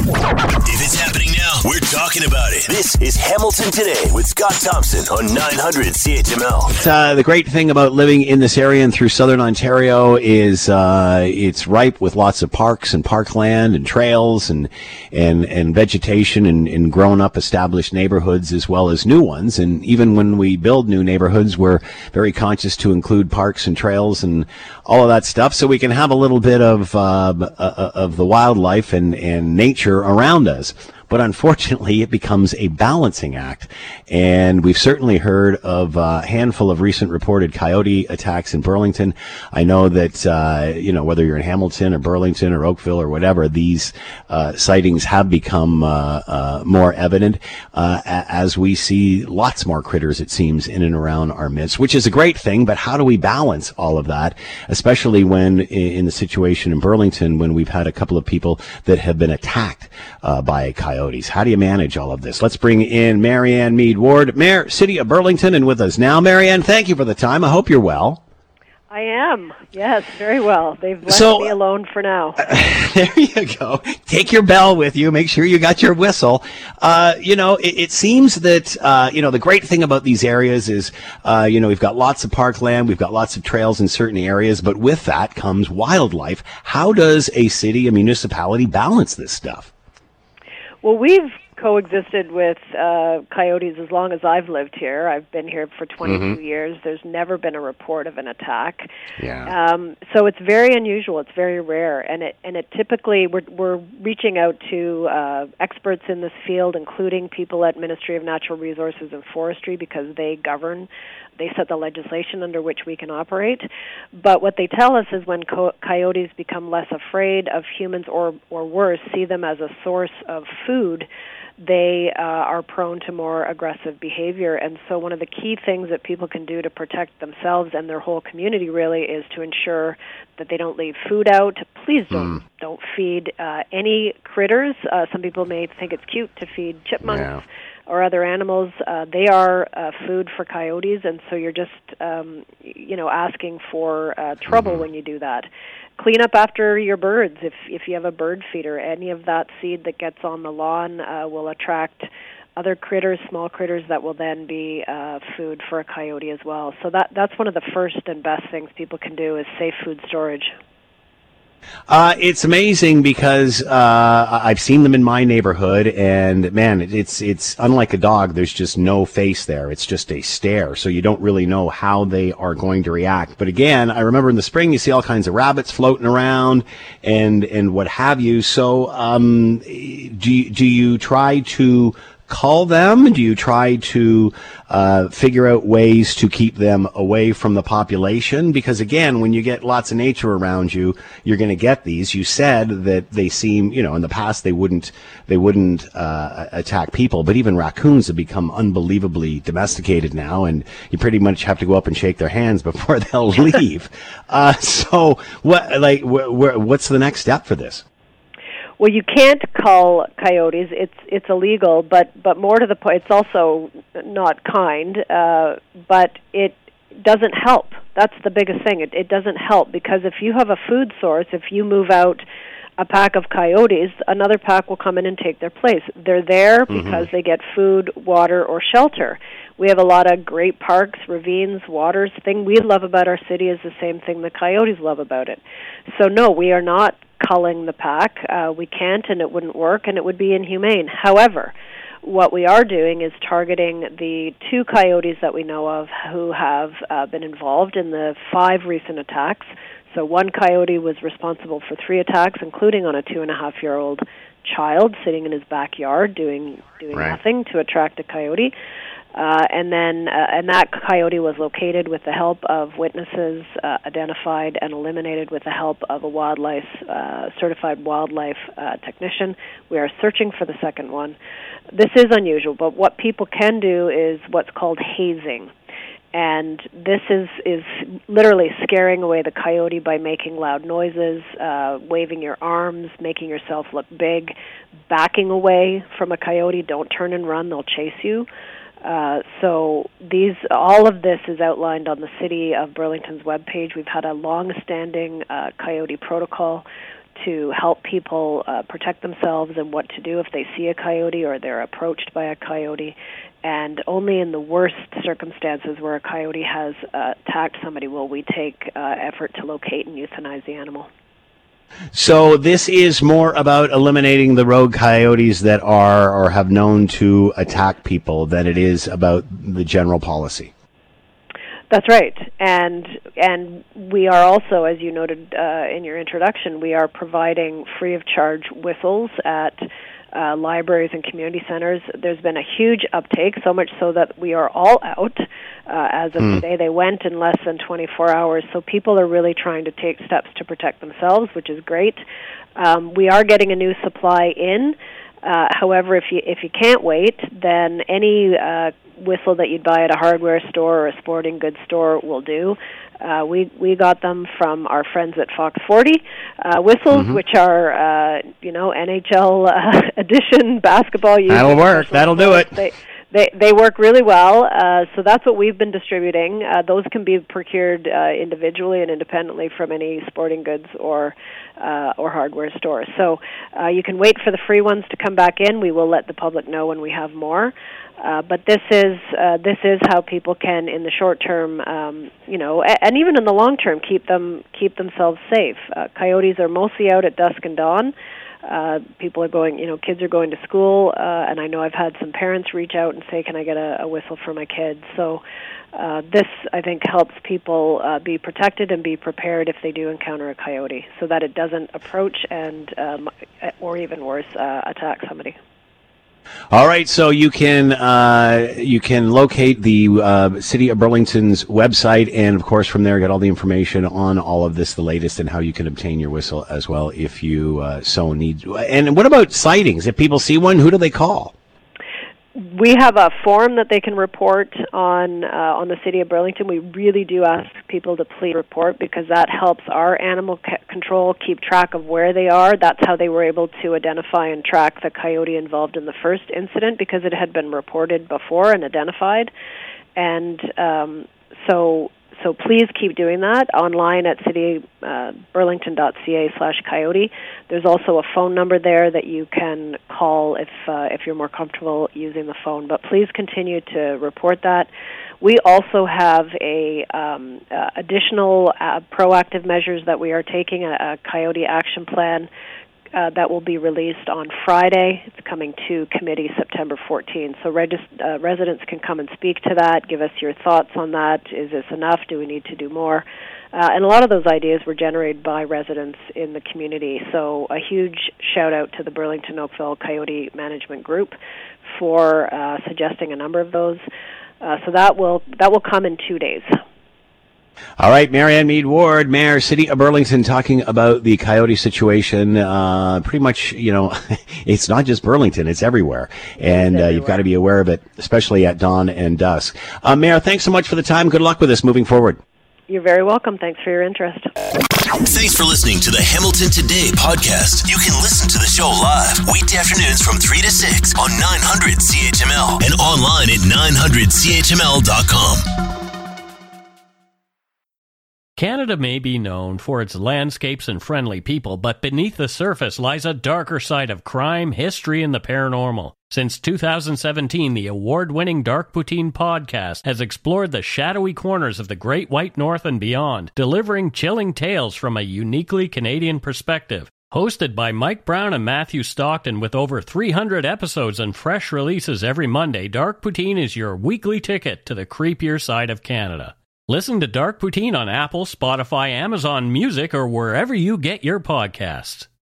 If it's happening now, we're talking about it. This is Hamilton Today with Scott Thompson on 900 CHML. The great thing about living in this area and through southern Ontario is it's ripe with lots of parks and parkland and trails and vegetation and grown-up established neighborhoods as well as new ones. And even when we build new neighborhoods, we're very conscious to include parks and trails and all of that stuff so we can have a little bit of the wildlife and nature around us. But unfortunately, it becomes a balancing act. And we've certainly heard of a handful of recent reported coyote attacks in Burlington. I know that, whether you're in Hamilton or Burlington or Oakville or whatever, these sightings have become more evident as we see lots more critters, it seems, in and around our midst, which is a great thing. But how do we balance all of that, especially when in the situation in Burlington, when we've had a couple of people that have been attacked by coyotes? How do you manage all of this? Let's bring in Marianne Mead Ward, Mayor, City of Burlington, and with us now. Marianne, thank you for the time. I hope you're well. I am. Yes, very well. They've left me alone for now. There you go. Take your bell with you. Make sure you got your whistle. It seems that, the great thing about these areas is, we've got lots of parkland, we've got lots of trails in certain areas, but with that comes wildlife. How does a city, a municipality balance this stuff? Well, we've coexisted with coyotes as long as I've lived here. I've been here for 22 years. There's never been a report of an attack. Yeah. So it's very unusual. It's very rare, and it typically we're reaching out to experts in this field, including people at Ministry of Natural Resources and Forestry, because they set the legislation under which we can operate. But what they tell us is when coyotes become less afraid of humans or worse, see them as a source of food, they are prone to more aggressive behavior. And so one of the key things that people can do to protect themselves and their whole community really is to ensure that they don't leave food out. Please don't feed any critters. Some people may think it's cute to feed chipmunks or other animals. They are food for coyotes, and so you're just asking for trouble when you do that. Clean up after your birds. If you have a bird feeder, any of that seed that gets on the lawn will attract other critters, small critters that will then be food for a coyote as well. So that's one of the first and best things people can do is safe food storage. It's amazing because I've seen them in my neighborhood, and man, it's unlike a dog. There's just no face there. It's just a stare, so you don't really know how they are going to react. But again, I remember in the spring you see all kinds of rabbits floating around and what have you. So do you try to call them? Do you try to figure out ways to keep them away from the population? Because again, when you get lots of nature around you, you're going to get these. You said that they seem, in the past they wouldn't attack people, but even raccoons have become unbelievably domesticated now, and you pretty much have to go up and shake their hands before they'll leave. So what's the next step for this? Well, you can't cull coyotes. It's illegal, but more to the point, it's also not kind, but it doesn't help. That's the biggest thing. It doesn't help because if you have a food source, if you move out a pack of coyotes, another pack will come in and take their place. They're there because they get food, water, or shelter. We have a lot of great parks, ravines, waters. The thing we love about our city is the same thing the coyotes love about it. So no, we are not culling the pack. We can't, and it wouldn't work, and it would be inhumane. However, what we are doing is targeting the 2 coyotes that we know of who have been involved in the 5 recent attacks. So one coyote was responsible for 3 attacks, including on a 2.5-year-old child sitting in his backyard doing nothing to attract a coyote. And that coyote was located with the help of witnesses, identified and eliminated with the help of a certified wildlife technician. We are searching for the second one. This is unusual, but what people can do is what's called hazing. And this is literally scaring away the coyote by making loud noises, waving your arms, making yourself look big, backing away from a coyote. Don't turn and run, they'll chase you. So all of this is outlined on the City of Burlington's webpage. We've had a long-standing coyote protocol to help people protect themselves and what to do if they see a coyote or they're approached by a coyote. And only in the worst circumstances where a coyote has attacked somebody will we take effort to locate and euthanize the animal. So this is more about eliminating the rogue coyotes that are or have known to attack people than it is about the general policy. That's right, and we are also, as you noted in your introduction, we are providing free of charge whistles at libraries and community centers. There's been a huge uptake, so much so that we are all out as of today. They went in less than 24 hours, so people are really trying to take steps to protect themselves, which is great. We are getting a new supply in. However, if you can't wait, then any whistle that you'd buy at a hardware store or a sporting goods store will do. We got them from our friends at Fox 40 whistles, which are NHL edition basketball users. That'll work. That'll do it. They work really well, so that's what we've been distributing. Those can be procured individually and independently from any sporting goods or hardware store. So you can wait for the free ones to come back in. We will let the public know when we have more. But this is how people can, in the short term, and even in the long term, keep themselves safe. Coyotes are mostly out at dusk and dawn. People are going, kids are going to school, and I know I've had some parents reach out and say, can I get a whistle for my kids? So this, I think, helps people be protected and be prepared if they do encounter a coyote, so that it doesn't approach and, or even worse, attack somebody. All right, so you can locate the City of Burlington's website, and of course from there get all the information on all of this, the latest, and how you can obtain your whistle as well if you so need. And what about sightings? If people see one, who do they call? We have a form that they can report on the City of Burlington. We really do ask people to please report because that helps our animal control keep track of where they are. That's how they were able to identify and track the coyote involved in the first incident, because it had been reported before and identified. And so please keep doing that online at cityburlington.ca/coyote. There's also a phone number there that you can call if you're more comfortable using the phone. But please continue to report that. We also have additional proactive measures that we are taking, a coyote action plan that will be released on Friday. It's coming to committee September 14th. So residents can come and speak to that, give us your thoughts on that. Is this enough? Do we need to do more? And a lot of those ideas were generated by residents in the community. So a huge shout-out to the Burlington Oakville Coyote Management Group for suggesting a number of those. So that will come in 2 days. All right, Marianne Mead Ward, Mayor, City of Burlington, talking about the coyote situation. Pretty much, it's not just Burlington, it's everywhere. And you've got to be aware of it, especially at dawn and dusk. Mayor, thanks so much for the time. Good luck with this moving forward. You're very welcome. Thanks for your interest. Thanks for listening to the Hamilton Today podcast. You can listen to the show live weekday afternoons from 3 to 6 on 900 CHML and online at 900CHML.com. Canada may be known for its landscapes and friendly people, but beneath the surface lies a darker side of crime, history, and the paranormal. Since 2017, the award-winning Dark Poutine podcast has explored the shadowy corners of the Great White North and beyond, delivering chilling tales from a uniquely Canadian perspective. Hosted by Mike Brown and Matthew Stockton with over 300 episodes and fresh releases every Monday, Dark Poutine is your weekly ticket to the creepier side of Canada. Listen to Dark Poutine on Apple, Spotify, Amazon Music, or wherever you get your podcasts.